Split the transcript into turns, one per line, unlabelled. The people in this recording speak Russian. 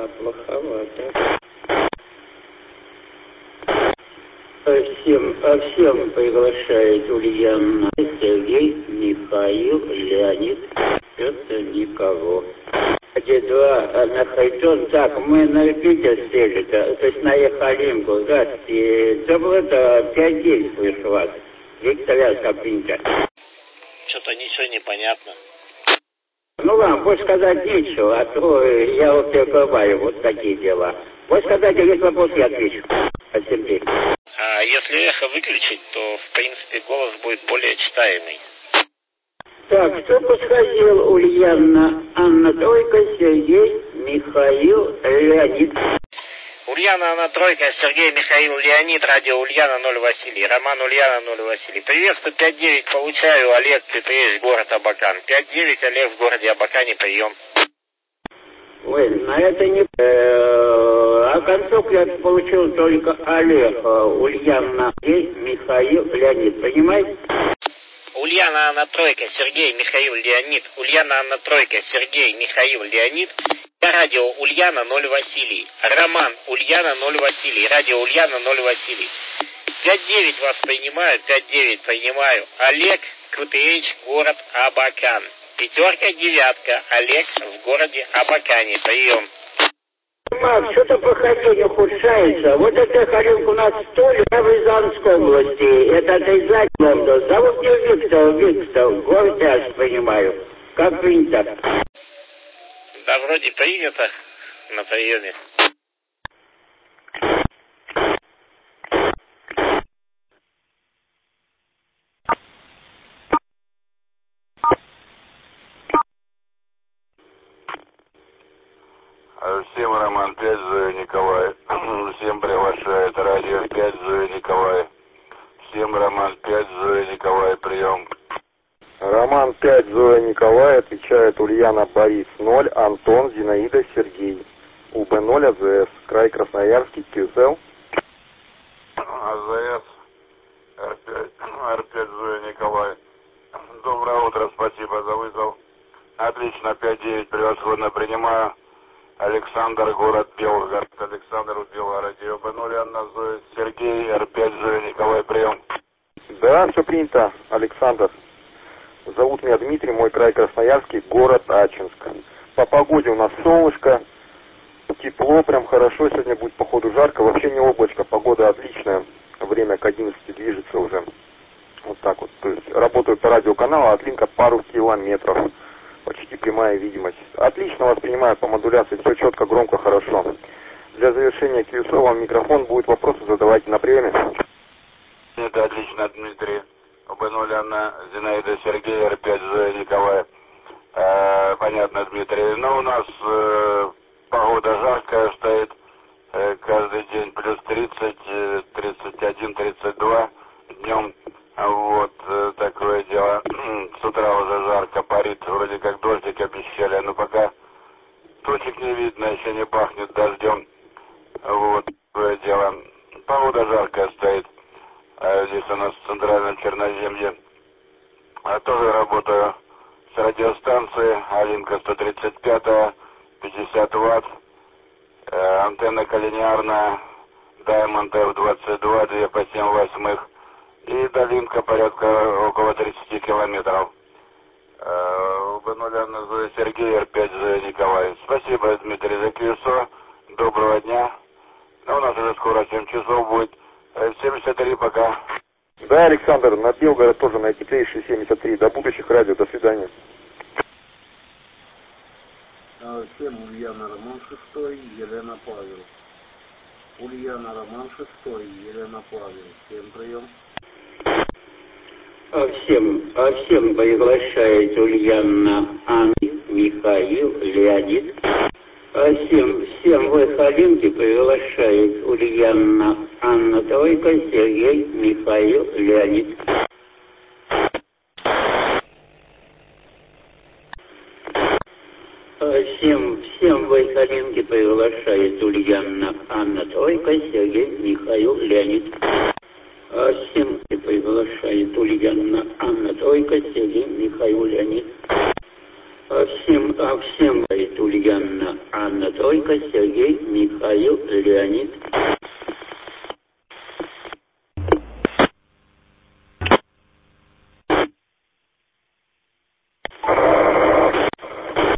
плоховато. Всем приглашает Ульяна, Сергей, Михаил, Леонид, Петр, никого. Два на Хайтон, так, мы на Юпитер сели, то есть на Ехалинку, да, и это было 5-9 слышу вас. Виктория Капинка.
Что-то ничего не понятно.
Ну вам больше сказать нечего, а то я вот перекрываю вот такие дела. Больше сказать, есть вопрос, я отвечу. Сергей.
А если эхо выключить, то в принципе голос будет более читаемый.
Так, кто подходил? Ульяна, Анна Тройка, Сергей, Михаил, Леонид.
Ульяна, Анна Тройка, Сергей, Михаил, Леонид, радио Ульяна, 0 Василий, Роман Ульяна, 0 Василий. Приветствую, 5-9 получаю, Олег, Петрович, город Абакан. 5-9, Олег, в городе Абакане, прием.
Ой, на это не... А концов я получил только Олег, Ульяна, Михаил, Леонид, понимаете?
Ульяна, Анна Тройка, Сергей, Михаил, Леонид. Ульяна, Анна Тройка, Сергей, Михаил, Леонид. Я радио Ульяна, 0 Василий. Роман Ульяна, 0 Василий. Радио Ульяна, 0 Василий. 5-9 вас принимаю, 5-9 принимаю. Олег, Крутевич, город Абакан. 5-9, Олег в городе Абакане. Прием.
Мак, что-то проходение ухудшается. Вот эта Харилка у нас столь в Рязанской области. Это Тайзань, Лондон. Зовут мне Виктор. Город я понимаю. Как принято?
Да, вроде принято на приеме.
Всем Роман 5, Зоя Николай. Всем приглашает радио 5, Зоя Николай. Всем Роман 5, Зоя Николай, прием.
Роман 5, Зоя Николай, отвечает Ульяна Борис 0, Антон, Зинаида, Сергей. УБ0, АЗС, край Красноярский, КСЛ.
АЗС, Р5, Зоя Николай. Доброе утро, спасибо за вызов. Отлично, 5-9, превосходно принимаю. Александр, город Белгород. Александр в Белгороде. ОБ0, Анна, Зоя, Сергей, Р5, Зоя Николай, прием.
Да, все принято, Александр. Зовут меня Дмитрий, мой край Красноярский, город Ачинск. По погоде у нас солнышко, тепло, прям хорошо. Сегодня будет походу жарко, вообще не облачко, погода отличная. Время к 11 движется уже. Вот так вот. То есть работаю по радиоканалу, отлинка пару километров. Почти прямая видимость. Отлично воспринимаю по модуляции, все четко, громко, хорошо. Для завершения QSO вам микрофон, будет вопросы задавайте на приеме.
Это отлично, Дмитрий. ОБ0, Анна, Зинаида, Сергей, Р5, Зоя Николая. Понятно, Дмитрий. Но у нас погода жаркая стоит. Каждый день плюс 30, 31, 32 днем. Вот такое дело. С утра уже жарко, парит. Вроде как дождик обещали, но пока точек не видно, еще не пахнет дождем. Вот такое дело. Погода жаркая стоит. Здесь у нас в центральном Черноземье. Тоже работаю с радиостанцией. Алинка 135, 50 Вт. Антенна коллинеарная. Diamond F22, 2 по 7 восьмых. И долинка порядка около 30 километров. УБ0, Зоя, Сергей, Р5, Зоя Николай. Спасибо, Дмитрий, за QSO. Доброго дня. У нас уже скоро 7 часов будет. 73 пока.
Да, Александр, на Белгород тоже на теплейший 73. До будущих радио, до свидания.
Всем Ульяна, Роман 6, Елена Павел. Ульяна, Роман 6, Елена Павел. Всем прием.
Всем приглашает Ульяна, Анна, Михаил, Леонид. Всем в Халинке приглашает Ульяна, Анна Тройка, Сергей, Михаил, Леонид. Всем в Халинке приглашает Ульяна, Анна Тройка, Сергей, Михаил, Леонид. Всем приглашает Ульяна, Анна Тройка, Сергей, Михаил, Леонид. Всем говорит Ульяна, Анна Тройка. Тройка, Сергей, Михаил, Леонид,